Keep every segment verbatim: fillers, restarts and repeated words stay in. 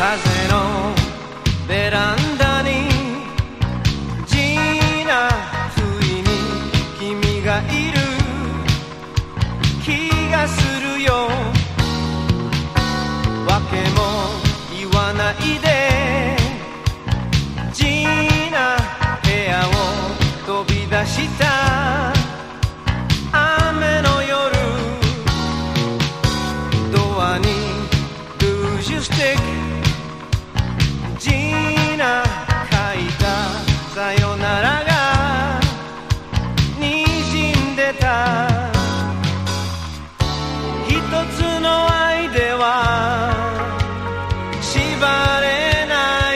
風のベランダにジーナ不意に君がいる気がするよ。わけも言わないでジーナ部屋を飛び出した雨の夜、ドアにルージュスティックジーナ書いたさよならが滲んでた。一つの愛では縛れない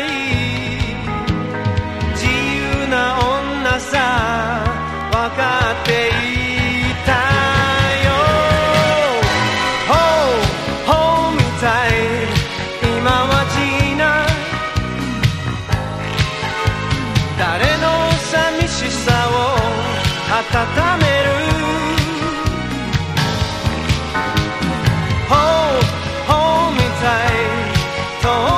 自由な女さ分かっていたよ。 Oh, hold me tight 今はジーナ誰の寂しさを温める。 Hold, hold me tight